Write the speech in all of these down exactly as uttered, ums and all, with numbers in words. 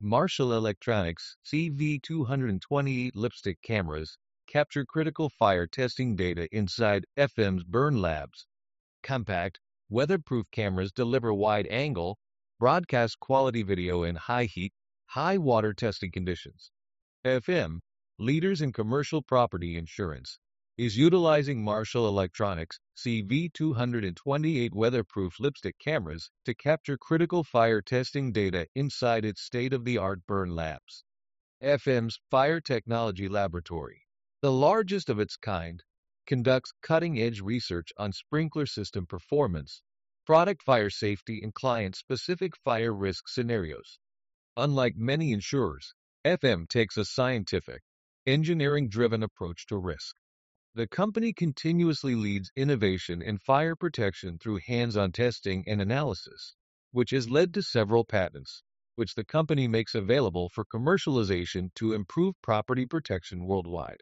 Marshall Electronics C V two twenty-eight lipstick cameras capture critical fire testing data inside F M's Burn Labs. Compact, weatherproof cameras deliver wide-angle, broadcast-quality video in high-heat, high-water testing conditions. F M, leaders in commercial property insurance, is utilizing Marshall Electronics C V two twenty-eight weatherproof lipstick cameras to capture critical fire testing data inside its state-of-the-art Burn Labs. F M's Fire Technology Laboratory, the largest of its kind, conducts cutting-edge research on sprinkler system performance, product fire safety, and client-specific fire risk scenarios. Unlike many insurers, F M takes a scientific, engineering-driven approach to risk. The company continuously leads innovation in fire protection through hands-on testing and analysis, which has led to several patents, which the company makes available for commercialization to improve property protection worldwide.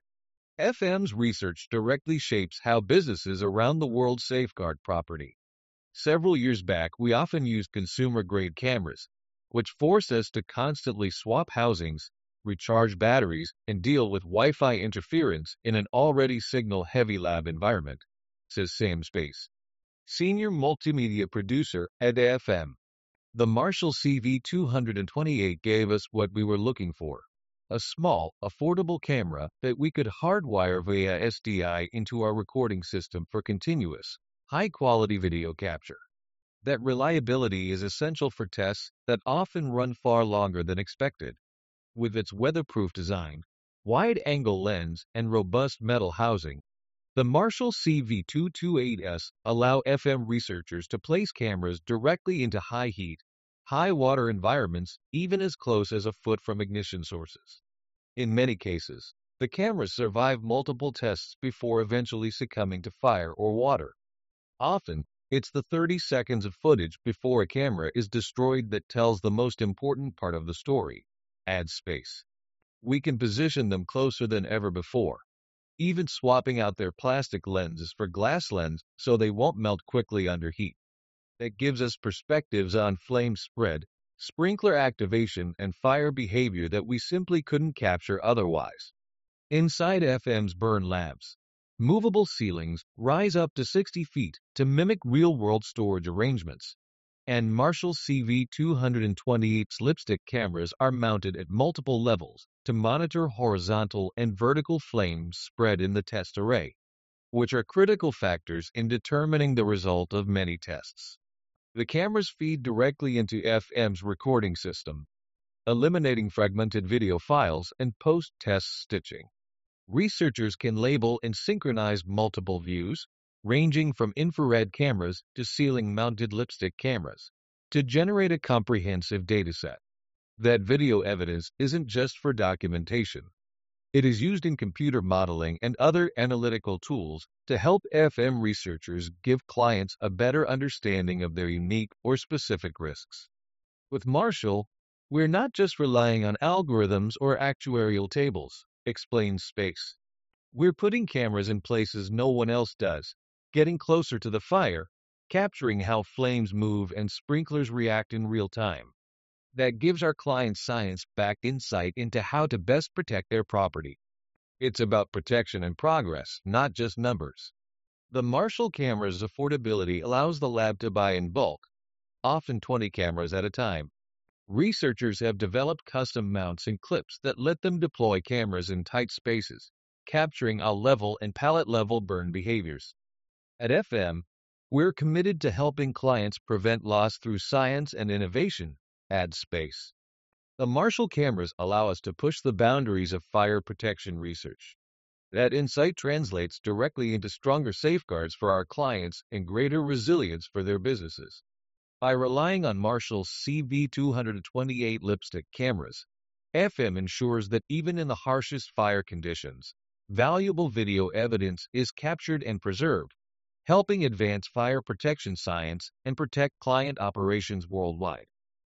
F M's research directly shapes how businesses around the world safeguard property. Several years back, we often used consumer-grade cameras, which force us to constantly swap housings, recharge batteries, and deal with Wi-Fi interference in an already signal-heavy lab environment, says Sam Space, senior multimedia producer at F M. The Marshall C V two twenty-eight gave us what we were looking for: a small, affordable camera that we could hardwire via S D I into our recording system for continuous, high-quality video capture. That reliability is essential for tests that often run far longer than expected. With its weatherproof design, wide-angle lens, and robust metal housing, the Marshall C V two twenty-eight S allow F M researchers to place cameras directly into high-heat, high-water environments even as close as a foot from ignition sources. In many cases, the cameras survive multiple tests before eventually succumbing to fire or water. Often, it's the thirty seconds of footage before a camera is destroyed that tells the most important part of the story. Adds Space. We can position them closer than ever before, even swapping out their plastic lenses for glass lens so they won't melt quickly under heat. That gives us perspectives on flame spread, sprinkler activation, and fire behavior that we simply couldn't capture otherwise. Inside F M's Burn Labs, movable ceilings rise up to sixty feet to mimic real-world storage arrangements, and Marshall C V two twenty-eight's lipstick cameras are mounted at multiple levels to monitor horizontal and vertical flames spread in the test array, which are critical factors in determining the result of many tests. The cameras feed directly into F M's recording system, eliminating fragmented video files and post-test stitching. Researchers can label and synchronize multiple views, ranging from infrared cameras to ceiling-mounted lipstick cameras, to generate a comprehensive dataset. That video evidence isn't just for documentation. It is used in computer modeling and other analytical tools to help F M researchers give clients a better understanding of their unique or specific risks. With Marshall, we're not just relying on algorithms or actuarial tables, explains Space. We're putting cameras in places no one else does, getting closer to the fire, capturing how flames move and sprinklers react in real time. That gives our clients science-backed insight into how to best protect their property. It's about protection and progress, not just numbers. The Marshall camera's affordability allows the lab to buy in bulk, often twenty cameras at a time. Researchers have developed custom mounts and clips that let them deploy cameras in tight spaces, capturing eye-level and palette-level burn behaviors. At F M, we're committed to helping clients prevent loss through science and innovation, adds Space. The Marshall cameras allow us to push the boundaries of fire protection research. That insight translates directly into stronger safeguards for our clients and greater resilience for their businesses. By relying on Marshall's C V two twenty-eight lipstick cameras, F M ensures that even in the harshest fire conditions, valuable video evidence is captured and preserved, helping advance fire protection science and protect client operations worldwide.